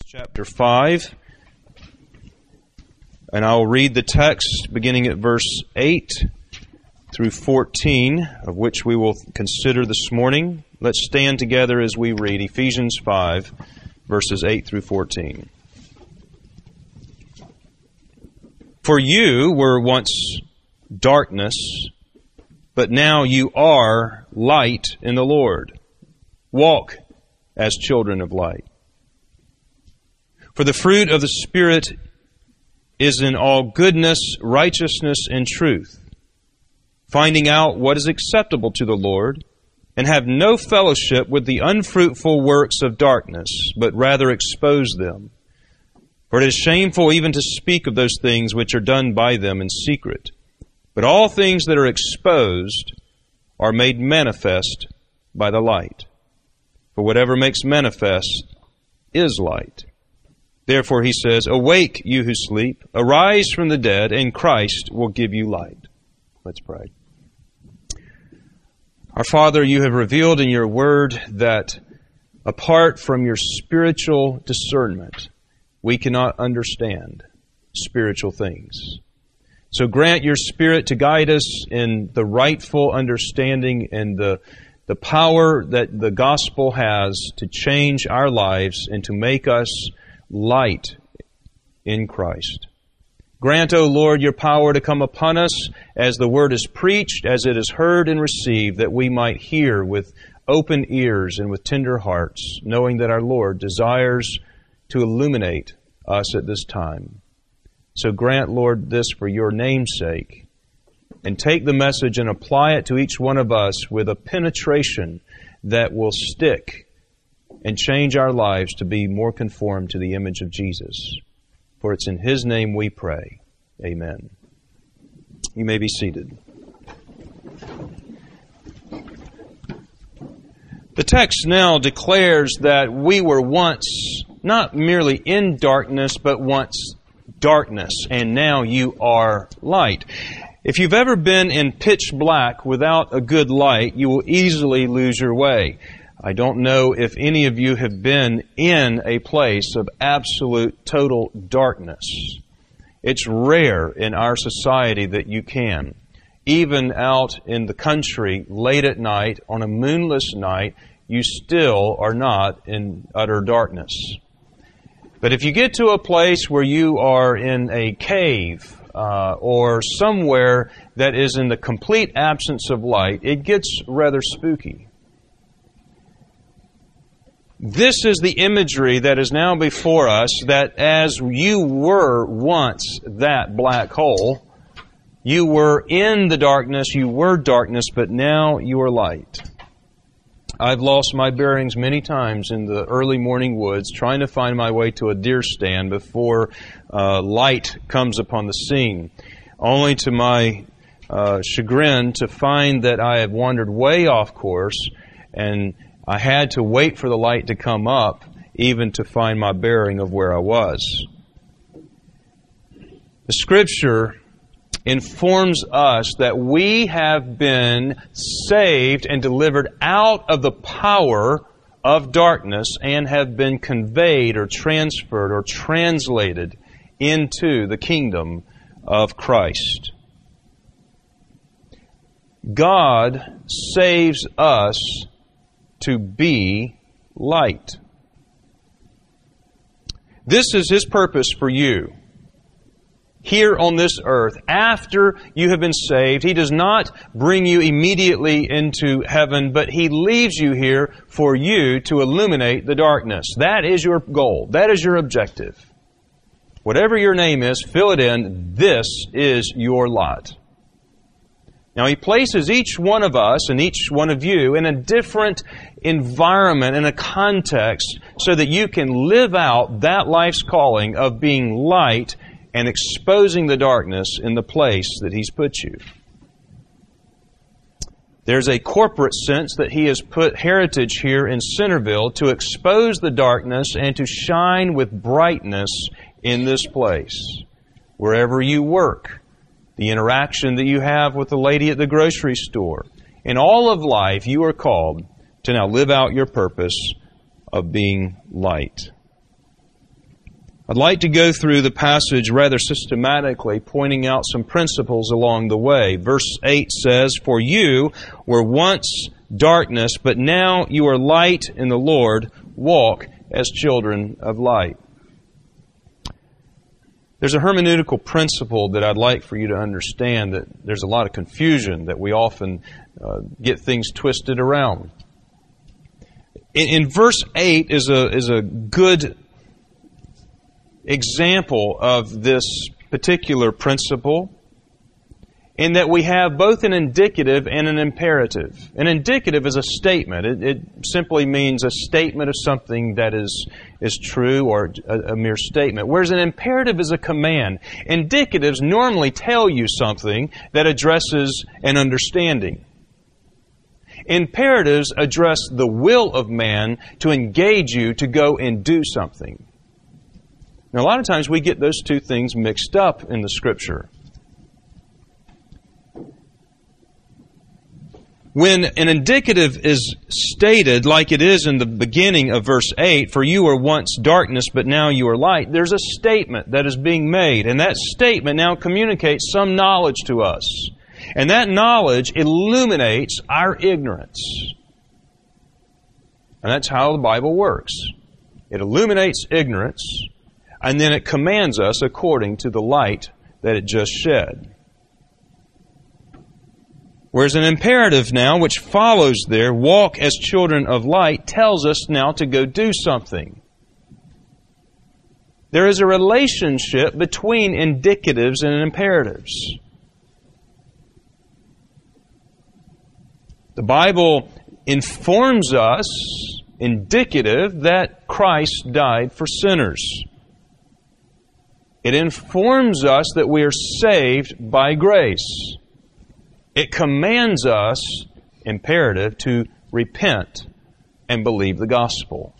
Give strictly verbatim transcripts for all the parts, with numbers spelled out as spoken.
Chapter five, and I'll read the text beginning at verse eight through fourteen, of which we will consider this morning. Let's stand together as we read Ephesians five, verses eight through fourteen. For you were once darkness, but now you are light in the Lord. Walk as children of light. For the fruit of the Spirit is in all goodness, righteousness, and truth, finding out what is acceptable to the Lord, and have no fellowship with the unfruitful works of darkness, but rather expose them. For it is shameful even to speak of those things which are done by them in secret. But all things that are exposed are made manifest by the light. For whatever makes manifest is light. Therefore he says, awake, you who sleep, arise from the dead, and Christ will give you light. Let's pray. Our Father, you have revealed in your word that apart from your spiritual discernment, we cannot understand spiritual things. So grant your Spirit to guide us in the rightful understanding and the, the power that the gospel has to change our lives and to make us light in Christ. Grant, O Lord, your power to come upon us as the word is preached, as it is heard and received, that we might hear with open ears and with tender hearts, knowing that our Lord desires to illuminate us at this time. So grant, Lord, this for your name's sake, and take the message and apply it to each one of us with a penetration that will stick and change our lives to be more conformed to the image of Jesus. For it's in His name we pray. Amen. You may be seated. The text now declares that we were once not merely in darkness, but once darkness, and now you are light. If you've ever been in pitch black without a good light, you will easily lose your way. I don't know if any of you have been in a place of absolute, total darkness. It's rare in our society that you can. Even out in the country, late at night, on a moonless night, you still are not in utter darkness. But if you get to a place where you are in a cave uh, or somewhere that is in the complete absence of light, it gets rather spooky. This is the imagery that is now before us, that as you were once that black hole, you were in the darkness, you were darkness, but now you are light. I've lost my bearings many times in the early morning woods trying to find my way to a deer stand before uh, light comes upon the scene, only to my uh, chagrin to find that I had wandered way off course, and I had to wait for the light to come up even to find my bearing of where I was. The Scripture informs us that we have been saved and delivered out of the power of darkness and have been conveyed or transferred or translated into the kingdom of Christ. God saves us to be light. This is His purpose for you here on this earth. After you have been saved, He does not bring you immediately into heaven, but He leaves you here for you to illuminate the darkness. That is your goal. That is your objective. Whatever your name is, fill it in. This is your lot. Now, He places each one of us and each one of you in a different environment, in a context, so that you can live out that life's calling of being light and exposing the darkness in the place that He's put you. There's a corporate sense that He has put Heritage here in Centerville to expose the darkness and to shine with brightness in this place. Wherever you work, the interaction that you have with the lady at the grocery store. In all of life, you are called to now live out your purpose of being light. I'd like to go through the passage rather systematically, pointing out some principles along the way. Verse eight says, "For you were once darkness, but now you are light in the Lord. Walk as children of light." There's a hermeneutical principle that I'd like for you to understand, that there's a lot of confusion, that we often uh, get things twisted around. In, in verse eight is a, is a good example of this particular principle, in that we have both an indicative and an imperative. An indicative is a statement. It, it simply means a statement of something that is, is true, or a, a mere statement. Whereas an imperative is a command. Indicatives normally tell you something that addresses an understanding. Imperatives address the will of man to engage you to go and do something. Now, a lot of times we get those two things mixed up in the Scripture. When an indicative is stated, like it is in the beginning of verse eight, "For you were once darkness, but now you are light," there's a statement that is being made, and that statement now communicates some knowledge to us. And that knowledge illuminates our ignorance. And that's how the Bible works. It illuminates ignorance, and then it commands us according to the light that it just shed. Whereas an imperative now, which follows there, "Walk as children of light," tells us now to go do something. There is a relationship between indicatives and imperatives. The Bible informs us, indicative, that Christ died for sinners. It informs us that we are saved by grace. It commands us, imperative, to repent and believe the gospel.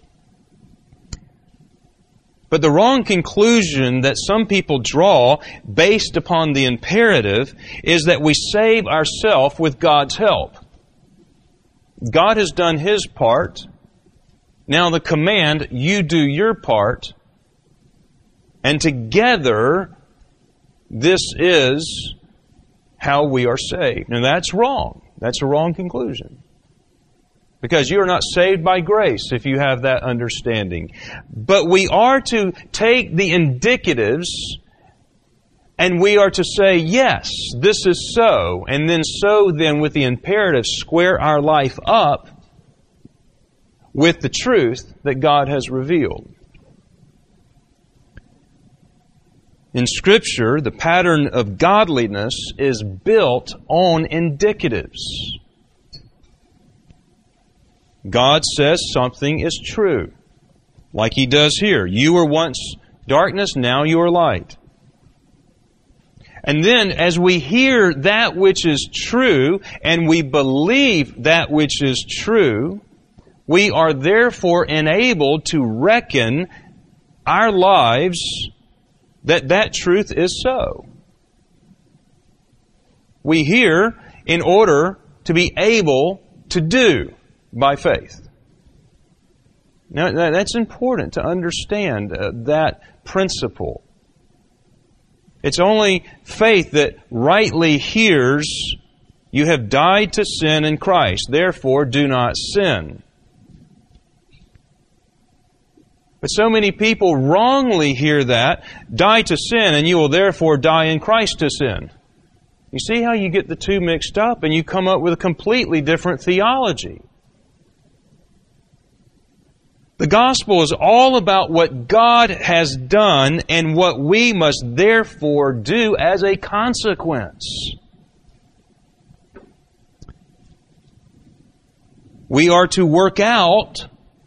But the wrong conclusion that some people draw based upon the imperative is that we save ourselves with God's help. God has done His part. Now the command, you do your part. And together, this is how we are saved. Now that's wrong. That's a wrong conclusion. Because you are not saved by grace if you have that understanding. But we are to take the indicatives and we are to say, yes, this is so. And then so then with the imperative, square our life up with the truth that God has revealed. In Scripture, the pattern of godliness is built on indicatives. God says something is true, like He does here. You were once darkness, now you are light. And then, as we hear that which is true, and we believe that which is true, we are therefore enabled to reckon our lives that that truth is so. We hear in order to be able to do by faith. Now, that's important to understand uh, that principle. It's only faith that rightly hears, you have died to sin in Christ, therefore do not sin. But so many people wrongly hear that, die to sin, and you will therefore die in Christ to sin. You see how you get the two mixed up, and you come up with a completely different theology. The gospel is all about what God has done and what we must therefore do as a consequence. We are to work out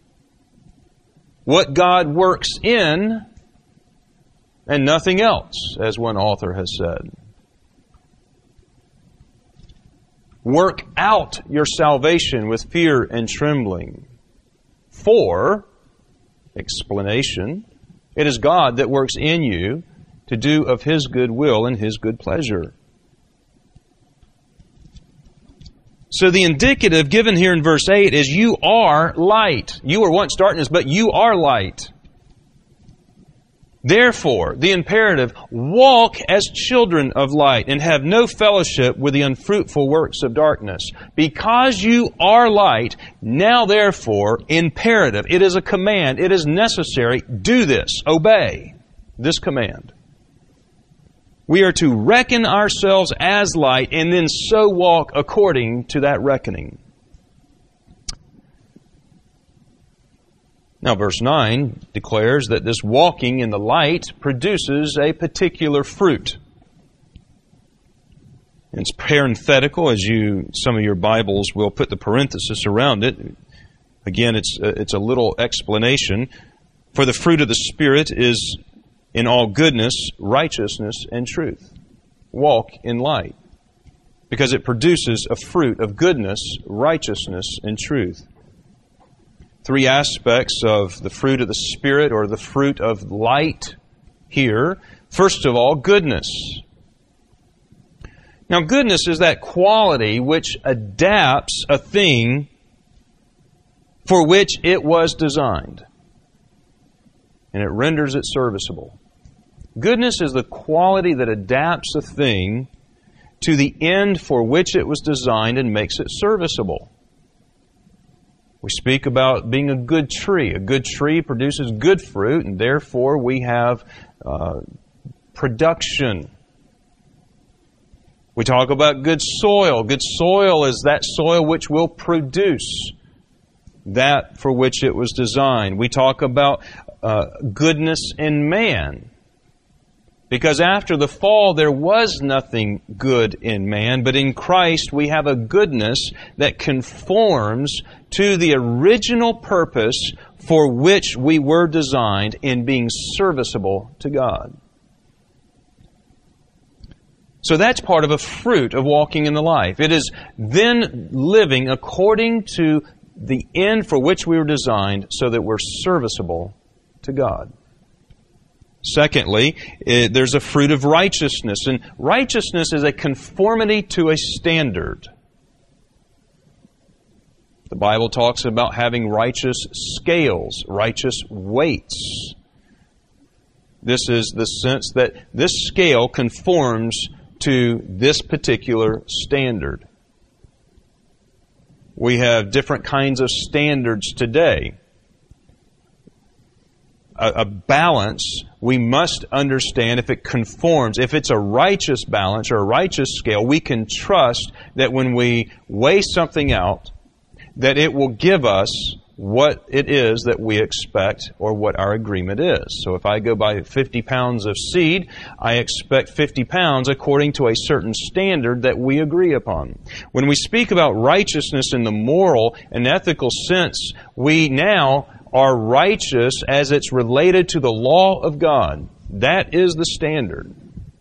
what God works in and nothing else, as one author has said. Work out your salvation with fear and trembling. For, explanation, it is God that works in you to do of His good will and His good pleasure. So the indicative given here in verse eight is you are light. You were once darkness, but you are light. Therefore, the imperative, walk as children of light and have no fellowship with the unfruitful works of darkness. Because you are light, now therefore, imperative, it is a command, it is necessary, do this, obey this command. We are to reckon ourselves as light and then so walk according to that reckoning. Now, verse nine declares that this walking in the light produces a particular fruit. It's parenthetical, as you some of your Bibles will put the parenthesis around it. Again, it's a, it's a little explanation. For the fruit of the Spirit is in all goodness, righteousness, and truth. Walk in light, because it produces a fruit of goodness, righteousness, and truth. Three aspects of the fruit of the Spirit, or the fruit of light here. First of all, goodness. Now, goodness is that quality which adapts a thing for which it was designed, and it renders it serviceable. Goodness is the quality that adapts a thing to the end for which it was designed and makes it serviceable. We speak about being a good tree. A good tree produces good fruit, and therefore we have uh, production. We talk about good soil. Good soil is that soil which will produce that for which it was designed. We talk about uh, goodness in man. Because after the fall, there was nothing good in man, but in Christ we have a goodness that conforms to the original purpose for which we were designed in being serviceable to God. So that's part of a fruit of walking in the life. It is then living according to the end for which we were designed so that we're serviceable to God. Secondly, there's a fruit of righteousness. And righteousness is a conformity to a standard. The Bible talks about having righteous scales, righteous weights. This is the sense that this scale conforms to this particular standard. We have different kinds of standards today. A, a balance, we must understand if it conforms, if it's a righteous balance or a righteous scale, we can trust that when we weigh something out, that it will give us what it is that we expect or what our agreement is. So if I go buy fifty pounds of seed, I expect fifty pounds according to a certain standard that we agree upon. When we speak about righteousness in the moral and ethical sense, we now are righteous as it's related to the law of God. That is the standard.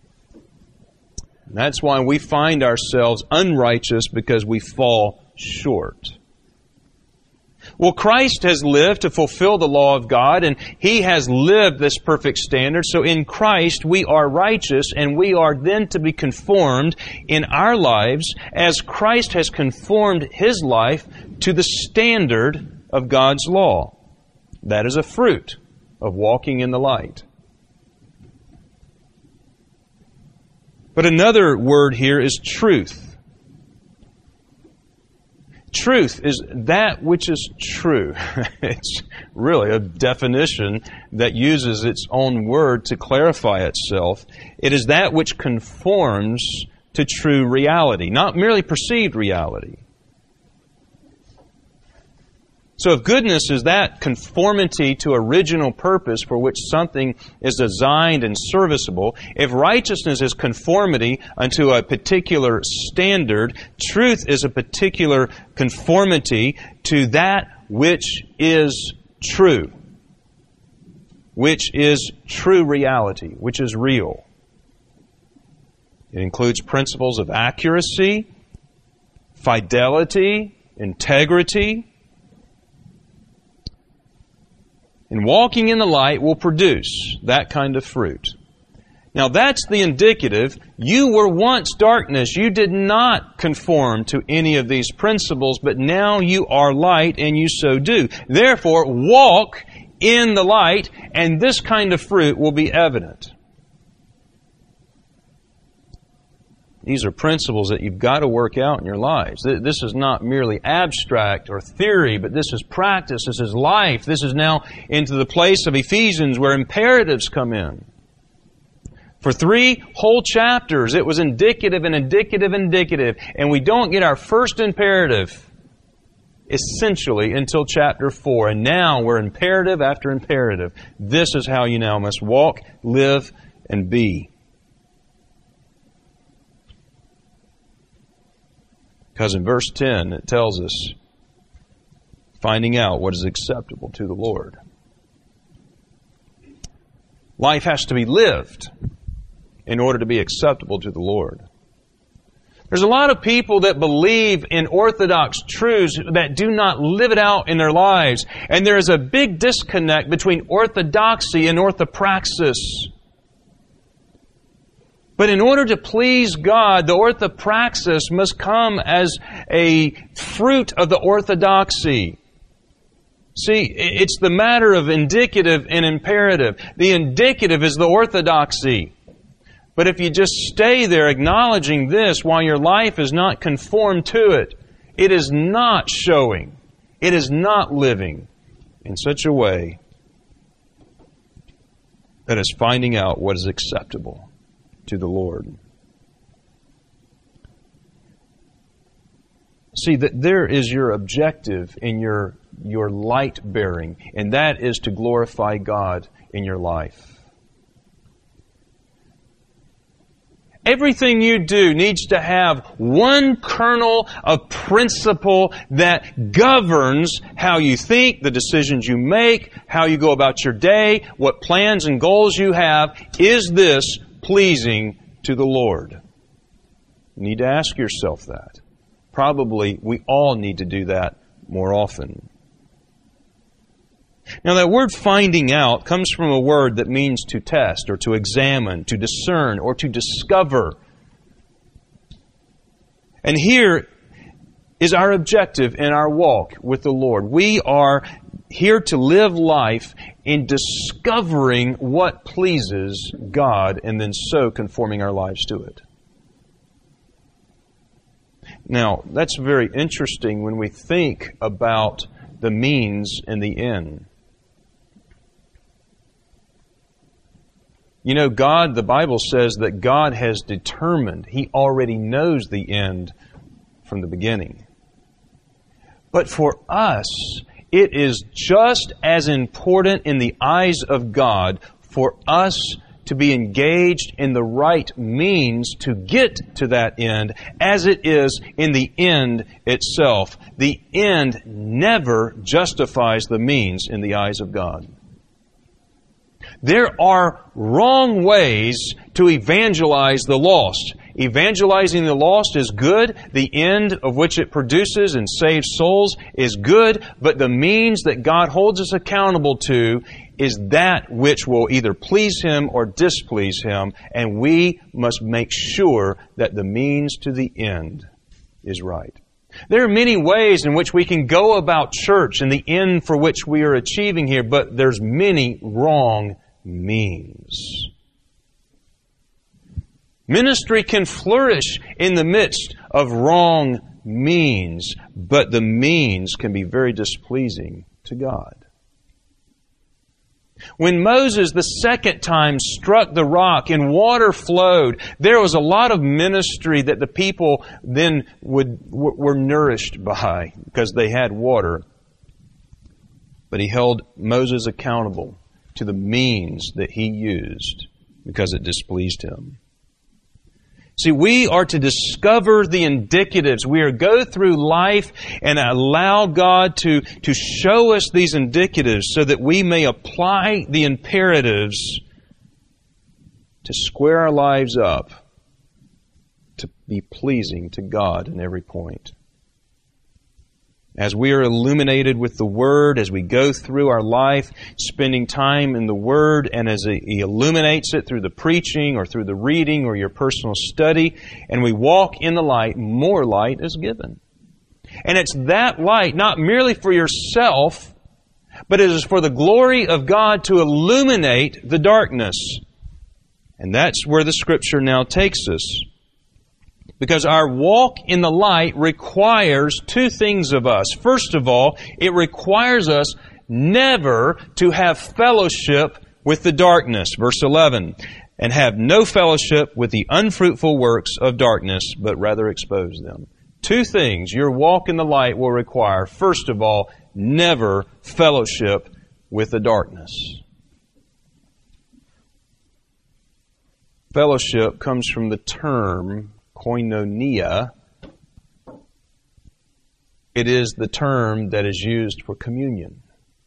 That's why we find ourselves unrighteous, because we fall short. Well, Christ has lived to fulfill the law of God, and He has lived this perfect standard. So in Christ we are righteous, and we are then to be conformed in our lives as Christ has conformed His life to the standard of God's law. That is a fruit of walking in the light. But another word here is truth. Truth is that which is true. It's really a definition that uses its own word to clarify itself. It is that which conforms to true reality, not merely perceived reality. So if goodness is that conformity to original purpose for which something is designed and serviceable, if righteousness is conformity unto a particular standard, truth is a particular conformity to that which is true, which is true reality, which is real. It includes principles of accuracy, fidelity, integrity. And walking in the light will produce that kind of fruit. Now that's the indicative. You were once darkness. You did not conform to any of these principles, but now you are light and you so do. Therefore, walk in the light, and this kind of fruit will be evident. These are principles that you've got to work out in your lives. This is not merely abstract or theory, but this is practice, this is life. This is now into the place of Ephesians where imperatives come in. For three whole chapters, it was indicative and indicative and indicative, and we don't get our first imperative essentially until chapter four. And now we're imperative after imperative. This is how you now must walk, live, and be. Because in verse ten it tells us, finding out what is acceptable to the Lord. Life has to be lived in order to be acceptable to the Lord. There's a lot of people that believe in orthodox truths that do not live it out in their lives. And there is a big disconnect between orthodoxy and orthopraxis. But in order to please God, the orthopraxis must come as a fruit of the orthodoxy. See, it's the matter of indicative and imperative. The indicative is the orthodoxy. But if you just stay there acknowledging this while your life is not conformed to it, it is not showing, it is not living in such a way that is finding out what is acceptable to the Lord. See, that there is your objective in your, your light bearing, and that is to glorify God in your life. Everything you do needs to have one kernel of principle that governs how you think, the decisions you make, how you go about your day, what plans and goals you have. Is this pleasing to the Lord? You need to ask yourself that. Probably we all need to do that more often. Now that word finding out comes from a word that means to test or to examine, to discern or to discover. And here is our objective in our walk with the Lord. We are here to live life in discovering what pleases God and then so conforming our lives to it. Now, that's very interesting when we think about the means and the end. You know, God, the Bible says that God has determined, He already knows the end from the beginning. But for us, it is just as important in the eyes of God for us to be engaged in the right means to get to that end as it is in the end itself. The end never justifies the means in the eyes of God. There are wrong ways to evangelize the lost. Evangelizing the lost is good. The end of which it produces and saves souls is good. But the means that God holds us accountable to is that which will either please Him or displease Him. And we must make sure that the means to the end is right. There are many ways in which we can go about church and the end for which we are achieving here, but there's many wrong means. Ministry can flourish in the midst of wrong means, but the means can be very displeasing to God. When Moses the second time struck the rock and water flowed, there was a lot of ministry that the people then would were nourished by because they had water. But He held Moses accountable to the means that he used because it displeased Him. See, we are to discover the indicatives. We are to go through life and allow God to, to show us these indicatives so that we may apply the imperatives to square our lives up to be pleasing to God in every point. As we are illuminated with the Word, as we go through our life, spending time in the Word, and as He illuminates it through the preaching or through the reading or your personal study, and we walk in the light, more light is given. And it's that light, not merely for yourself, but it is for the glory of God to illuminate the darkness. And that's where the Scripture now takes us. Because our walk in the light requires two things of us. First of all, it requires us never to have fellowship with the darkness. Verse eleven, and have no fellowship with the unfruitful works of darkness, but rather expose them. Two things your walk in the light will require. First of all, never fellowship with the darkness. Fellowship comes from the term koinonia. It is the term that is used for communion.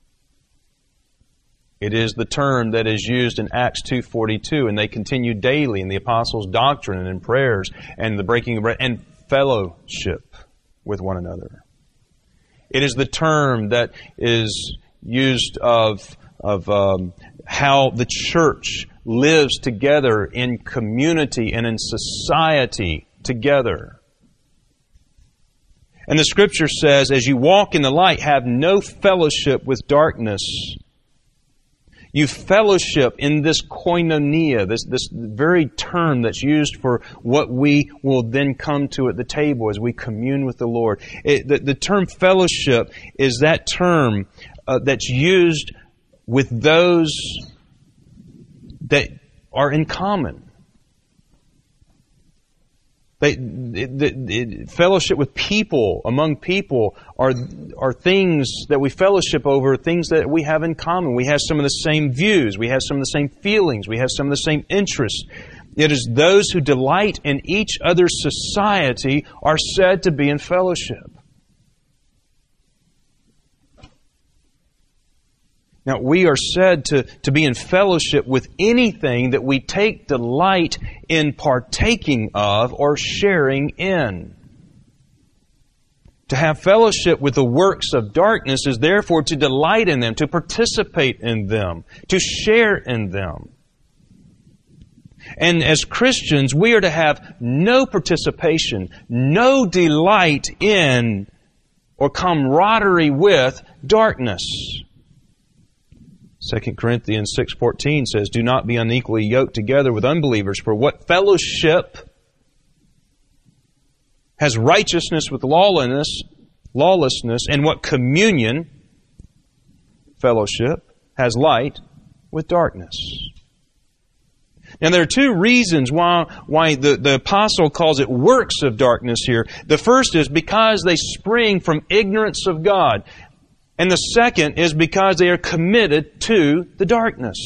It is the term that is used in Acts two forty-two, and they continue daily in the apostles' doctrine and in prayers and the breaking of bread and fellowship with one another. It is the term that is used of, of um, how the church lives together in community and in society together. And the Scripture says, as you walk in the light, have no fellowship with darkness. You fellowship in this koinonia, this, this very term that's used for what we will then come to at the table as we commune with the Lord. It, the, the term fellowship is that term uh, that's used with those that are in common. They, it, it, it, fellowship with people, among people, are, are things that we fellowship over, things that we have in common. We have some of the same views. We have some of the same feelings. We have some of the same interests. It is those who delight in each other's society are said to be in fellowship. Now, we are said to, to be in fellowship with anything that we take delight in partaking of or sharing in. To have fellowship with the works of darkness is therefore to delight in them, to participate in them, to share in them. And as Christians, we are to have no participation, no delight in or camaraderie with darkness. Second Corinthians six fourteen says, do not be unequally yoked together with unbelievers, for what fellowship has righteousness with lawlessness, lawlessness, and what communion, fellowship, has light with darkness. Now there are two reasons why, why the, the apostle calls it works of darkness here. The first is because they spring from ignorance of God. And the second is because they are committed to the darkness.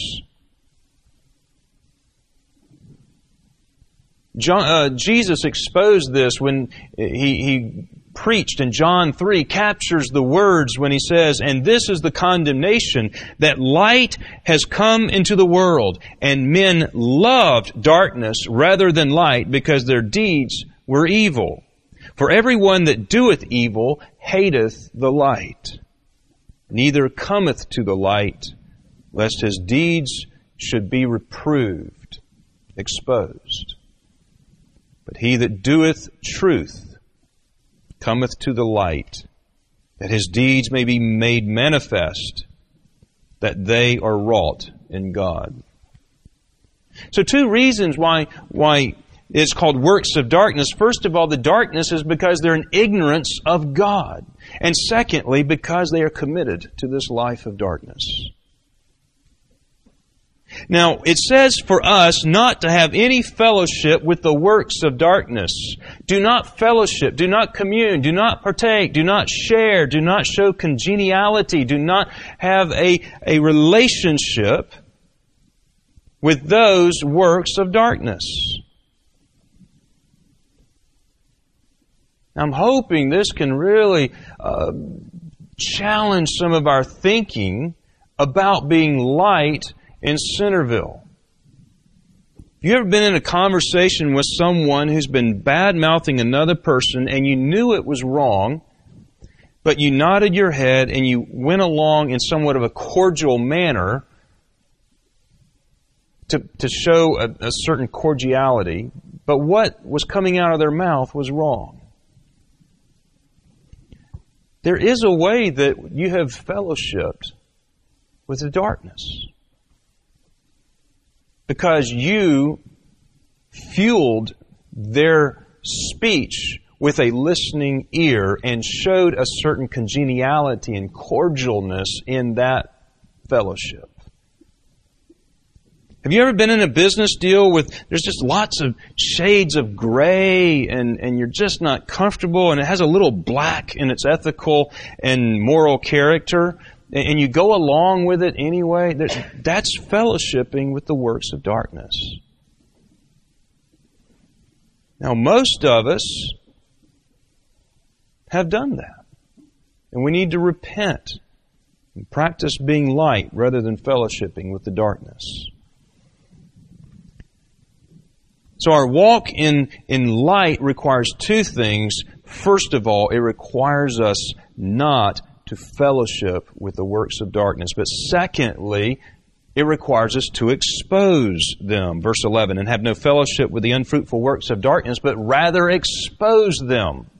John, uh, Jesus exposed this when he, he preached in John three, captures the words when he says, and this is the condemnation, that light has come into the world, and men loved darkness rather than light, because their deeds were evil. For everyone that doeth evil hateth the light, neither cometh to the light, lest his deeds should be reproved, exposed. But he that doeth truth cometh to the light, that his deeds may be made manifest, that they are wrought in God. So two reasons why, why it's called works of darkness. First of all, the darkness is because they're in ignorance of God. And secondly, because they are committed to this life of darkness. Now, it says for us not to have any fellowship with the works of darkness. Do not fellowship, do not commune, do not partake, do not share, do not show congeniality, do not have a, a relationship with those works of darkness. I'm hoping this can really uh, challenge some of our thinking about being light in Centerville. Have you ever been in a conversation with someone who's been bad-mouthing another person and you knew it was wrong, but you nodded your head and you went along in somewhat of a cordial manner to, to show a, a certain cordiality, but what was coming out of their mouth was wrong? There is a way that you have fellowshipped with the darkness. Because you fueled their speech with a listening ear and showed a certain congeniality and cordialness in that fellowship. Have you ever been in a business deal with, there's just lots of shades of gray and, and you're just not comfortable and it has a little black in its ethical and moral character and you go along with it anyway? That's fellowshipping with the works of darkness. Now, most of us have done that. And we need to repent and practice being light rather than fellowshipping with the darkness. So our walk in, in light requires two things. First of all, it requires us not to fellowship with the works of darkness. But secondly, it requires us to expose them. Verse eleven, and have no fellowship with the unfruitful works of darkness, but rather expose them.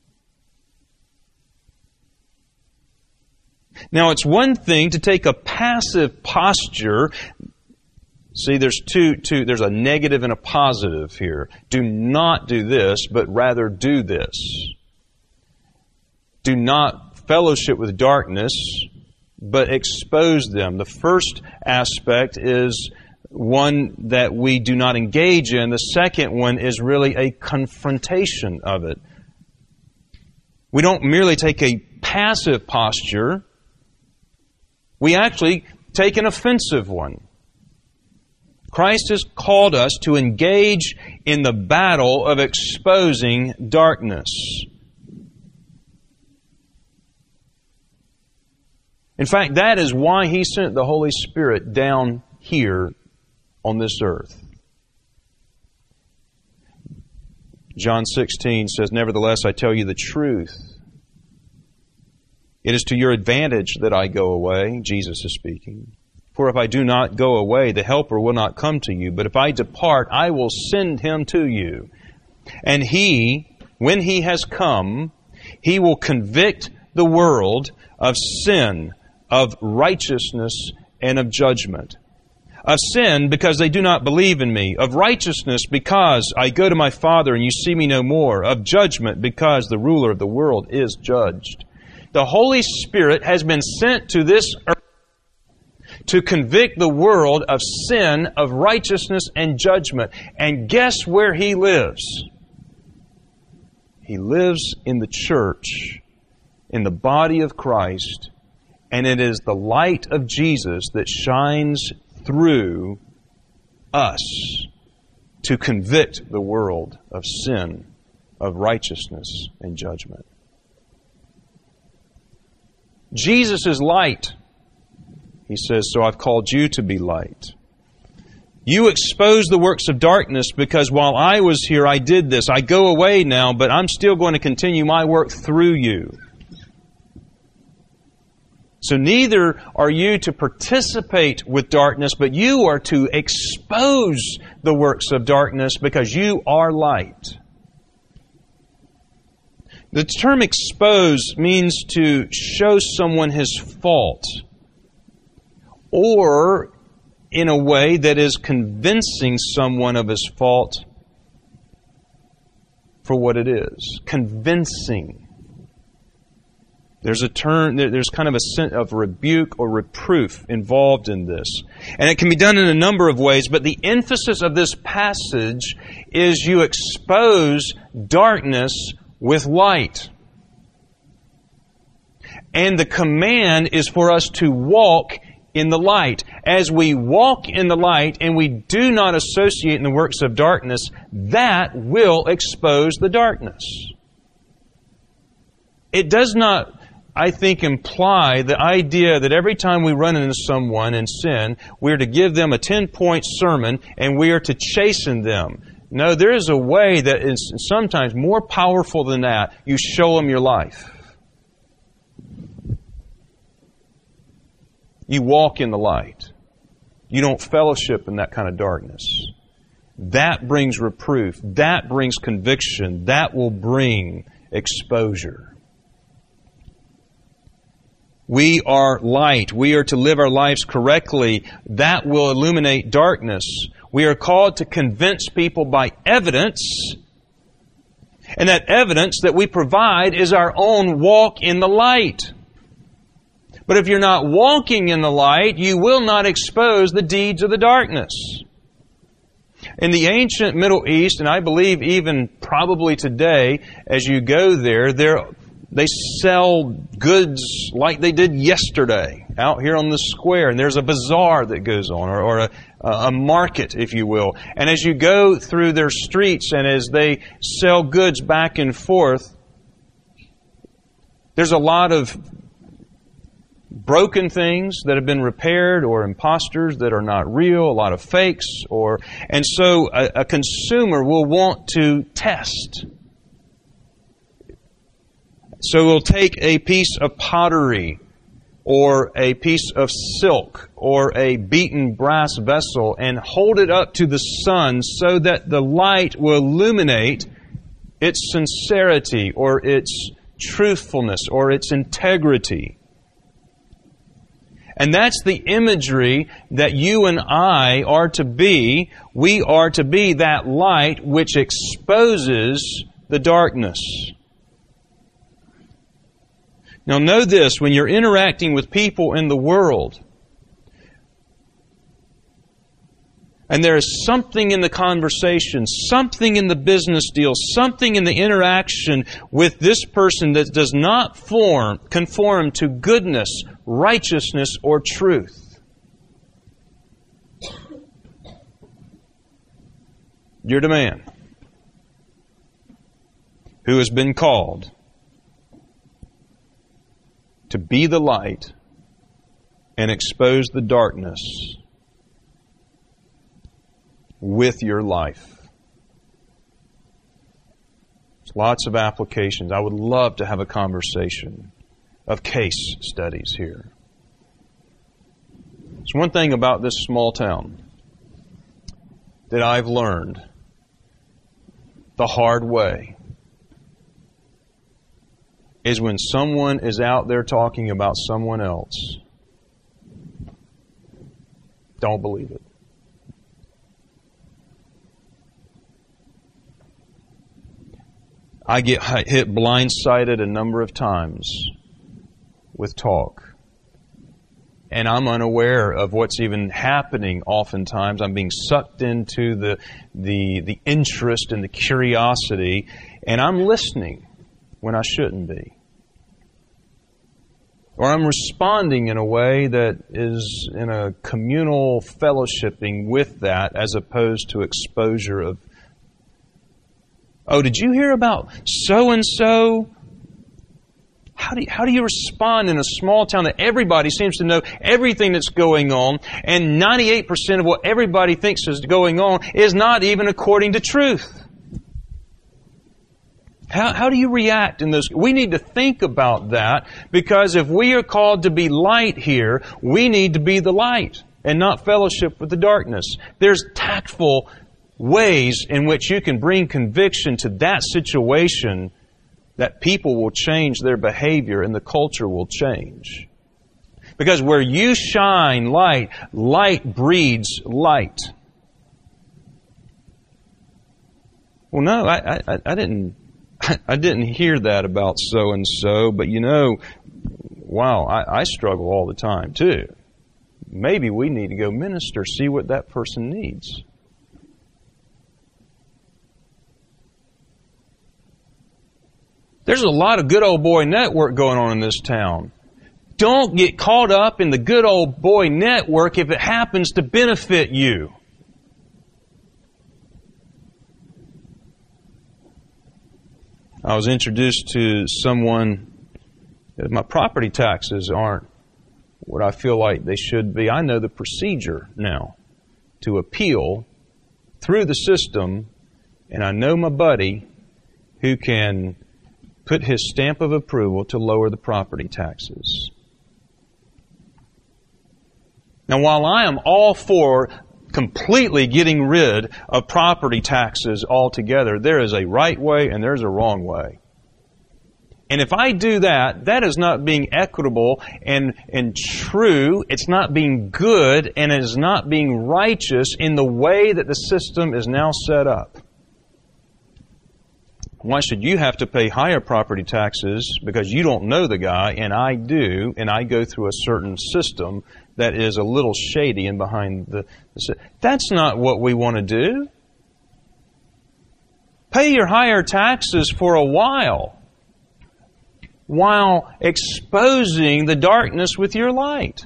Now, it's one thing to take a passive posture. See, there's two, two, there's a negative and a positive here. Do not do this, but rather do this. Do not fellowship with darkness, but expose them. The first aspect is one that we do not engage in. The second one is really a confrontation of it. We don't merely take a passive posture. We actually take an offensive one. Christ has called us to engage in the battle of exposing darkness. In fact, that is why He sent the Holy Spirit down here on this earth. John sixteen says, nevertheless, I tell you the truth. It is to your advantage that I go away. Jesus is speaking. For if I do not go away, the Helper will not come to you. But if I depart, I will send Him to you. And He, when He has come, He will convict the world of sin, of righteousness, and of judgment. Of sin, because they do not believe in me. Of righteousness, because I go to my Father and you see me no more. Of judgment, because the ruler of the world is judged. The Holy Spirit has been sent to this earth to convict the world of sin, of righteousness, and judgment. And guess where He lives? He lives in the church, in the body of Christ, and it is the light of Jesus that shines through us to convict the world of sin, of righteousness, and judgment. Jesus is light. He says, so I've called you to be light. You expose the works of darkness because while I was here, I did this. I go away now, but I'm still going to continue my work through you. So neither are you to participate with darkness, but you are to expose the works of darkness because you are light. The term expose means to show someone his fault, or in a way that is convincing someone of his fault for what it is. Convincing. There's a term, there's kind of a sense of rebuke or reproof involved in this. And it can be done in a number of ways, but the emphasis of this passage is you expose darkness with light. And the command is for us to walk in the light. As we walk in the light and we do not associate in the works of darkness, that will expose the darkness. It does not, I think, imply the idea that every time we run into someone in sin, we are to give them a ten-point sermon and we are to chasten them. No, there is a way that is sometimes more powerful than that. You show them your life. You walk in the light. You don't fellowship in that kind of darkness. That brings reproof. That brings conviction. That will bring exposure. We are light. We are to live our lives correctly. That will illuminate darkness. We are called to convince people by evidence, and that evidence that we provide is our own walk in the light. But if you're not walking in the light, you will not expose the deeds of the darkness. In the ancient Middle East, and I believe even probably today, as you go there, there they sell goods like they did yesterday out here on the square. And there's a bazaar that goes on, or, or a, a market, if you will. And as you go through their streets and as they sell goods back and forth, there's a lot of broken things that have been repaired, or imposters that are not real, a lot of fakes, or and so a, a consumer will want to test. So we'll take a piece of pottery, or a piece of silk, or a beaten brass vessel, and hold it up to the sun so that the light will illuminate its sincerity, or its truthfulness, or its integrity. And that's the imagery that you and I are to be. We are to be that light which exposes the darkness. Now know this, when you're interacting with people in the world, and there is something in the conversation, something in the business deal, something in the interaction with this person that does not form, conform to goodness, righteousness, or truth, you're the man who has been called to be the light and expose the darkness with your life. There's lots of applications. I would love to have a conversation of case studies here. There's one thing about this small town that I've learned the hard way, is when someone is out there talking about someone else, don't believe it. I get hit blindsided a number of times with talk. And I'm unaware of what's even happening oftentimes. I'm being sucked into the, the, the interest and the curiosity, and I'm listening when I shouldn't be. Or I'm responding in a way that is in a communal fellowshipping with that, as opposed to exposure of, oh, did you hear about so-and-so? How do you, how do you respond in a small town that everybody seems to know everything that's going on, and ninety-eight percent of what everybody thinks is going on is not even according to truth? How, how do you react in those? We need to think about that, because if we are called to be light here, we need to be the light and not fellowship with the darkness. There's tactful ways in which you can bring conviction to that situation, that people will change their behavior and the culture will change. Because where you shine light, light breeds light. Well, no, I, I, I didn't. I didn't hear that about so and so, but you know, wow, I, I struggle all the time too. Maybe we need to go minister, see what that person needs. There's a lot of good old boy network going on in this town. Don't get caught up in the good old boy network if it happens to benefit you. I was introduced to someone that my property taxes aren't what I feel like they should be. I know the procedure now to appeal through the system, and I know my buddy who can put his stamp of approval to lower the property taxes. Now, while I am all for completely getting rid of property taxes altogether, there is a right way and there's a wrong way. And if I do that, that is not being equitable and, and true. It's not being good, and it is not being righteous in the way that the system is now set up. Why should you have to pay higher property taxes because you don't know the guy, and I do, and I go through a certain system that is a little shady and behind the... the that's not what we want to do. Pay your higher taxes for a while, while exposing the darkness with your light.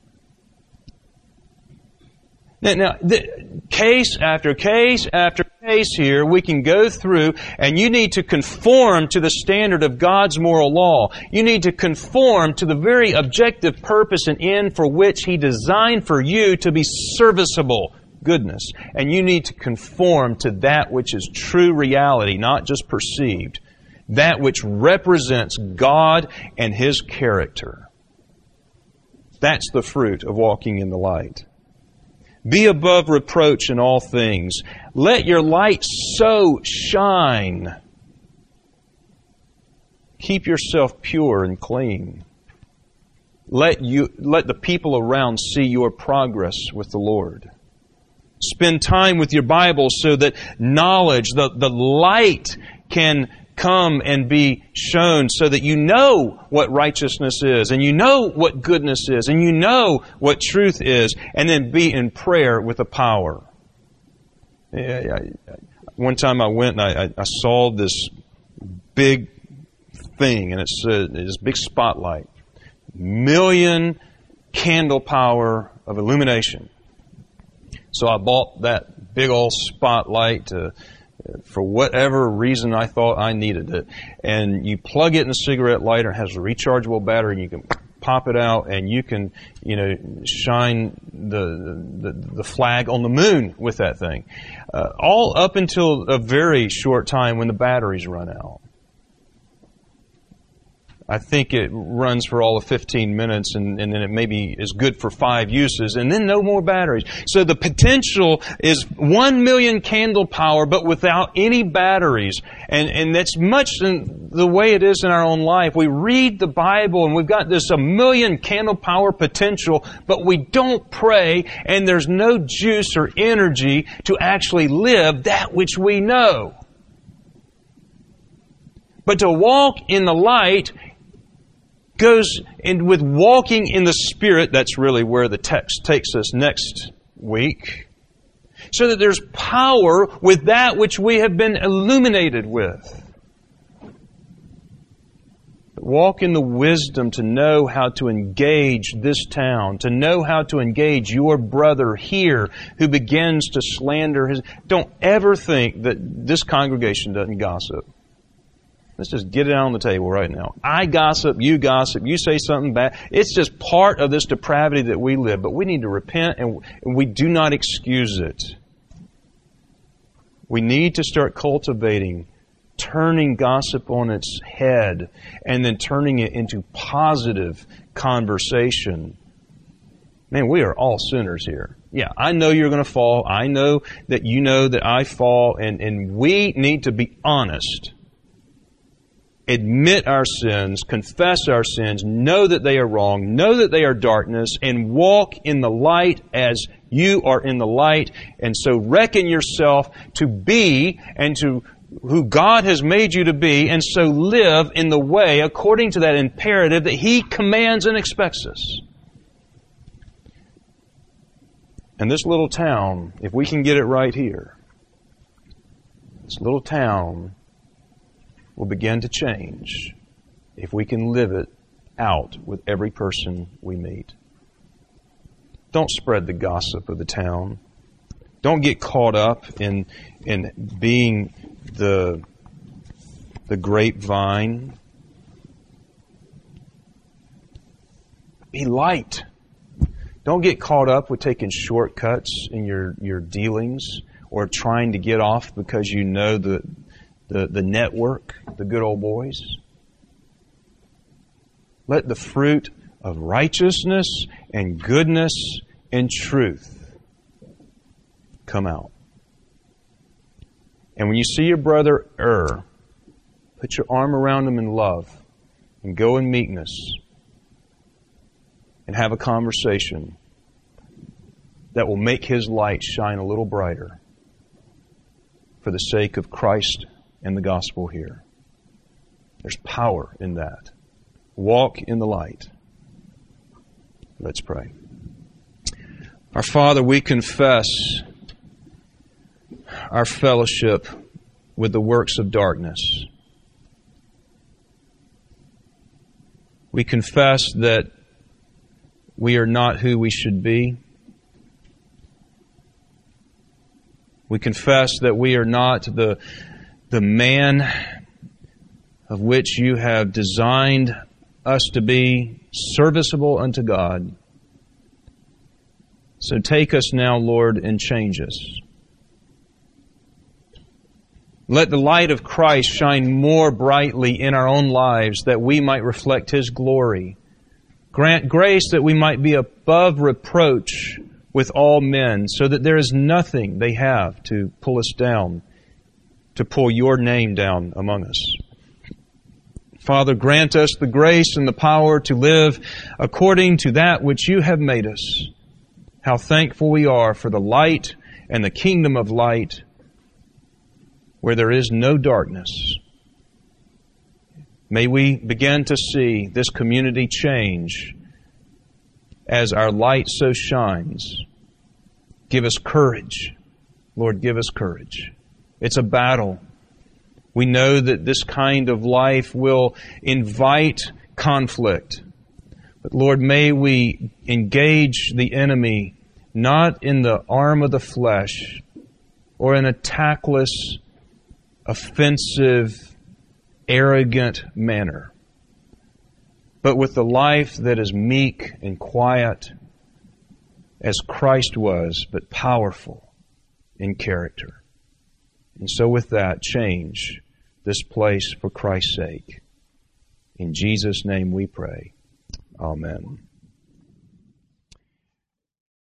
Now, now the, case after case after case here, we can go through, and you need to conform to the standard of God's moral law. You need to conform to the very objective purpose and end for which He designed for you to be serviceable goodness. And you need to conform to that which is true reality, not just perceived. That which represents God and His character. That's the fruit of walking in the light. Be above reproach in all things. Let your light so shine. Keep yourself pure and clean. Let you, let the people around see your progress with the Lord. Spend time with your Bible so that knowledge, the, the light can come and be shown so that you know what righteousness is, and you know what goodness is, and you know what truth is, and then be in prayer with the power. One time I went and I, I saw this big thing, and it's uh, this big spotlight. Million candle power of illumination. So I bought that big old spotlight to for whatever reason I thought I needed it. And you plug it in a cigarette lighter, it has a rechargeable battery, and you can pop it out, and you can, you know, shine the the, the flag on the moon with that thing. Uh, all up until a very short time when the batteries run out. I think it runs for all of fifteen minutes, and, and then it maybe is good for five uses, and then no more batteries. So the potential is one million candle power, but without any batteries. And, and that's much in the way it is in our own life. We read the Bible, and we've got this a million candle power potential, but we don't pray, and there's no juice or energy to actually live that which we know. But to walk in the light goes in with walking in the Spirit. That's really where the text takes us next week. So that there's power with that which we have been illuminated with. Walk in the wisdom to know how to engage this town, to know how to engage your brother here who begins to slander his... Don't ever think that this congregation doesn't gossip. Let's just get it out on the table right now. I gossip, you gossip, you say something bad. It's just part of this depravity that we live, but we need to repent, and we do not excuse it. We need to start cultivating, turning gossip on its head, and then turning it into positive conversation. Man, we are all sinners here. Yeah, I know you're going to fall. I know that you know that I fall, and, and we need to be honest. Admit our sins, confess our sins, know that they are wrong, know that they are darkness, and walk in the light as you are in the light. And so reckon yourself to be and to who God has made you to be, and so live in the way according to that imperative that He commands and expects us. And this little town, if we can get it right here, this little town will begin to change if we can live it out with every person we meet. Don't spread the gossip of the town. Don't get caught up in in being the the grapevine. Be light. Don't get caught up with taking shortcuts in your, your dealings or trying to get off because you know the The, the network, the good old boys. Let the fruit of righteousness and goodness and truth come out. And when you see your brother err, put your arm around him in love and go in meekness and have a conversation that will make his light shine a little brighter for the sake of Christ and the gospel here. There's power in that. Walk in the light. Let's pray. Our Father, we confess our fellowship with the works of darkness. We confess that we are not who we should be. We confess that we are not the, the man of which you have designed us to be, serviceable unto God. So take us now, Lord, and change us. Let the light of Christ shine more brightly in our own lives that we might reflect His glory. Grant grace that we might be above reproach with all men, so that there is nothing they have to pull us down, to pull your name down among us. Father, grant us the grace and the power to live according to that which you have made us. How thankful we are for the light and the kingdom of light where there is no darkness. May we begin to see this community change as our light so shines. Give us courage. Lord, give us courage. It's a battle. We know that this kind of life will invite conflict. But Lord, may we engage the enemy not in the arm of the flesh or in a tactless, offensive, arrogant manner, but with the life that is meek and quiet as Christ was, but powerful in character. And so with that, change this place for Christ's sake. In Jesus' name we pray. Amen.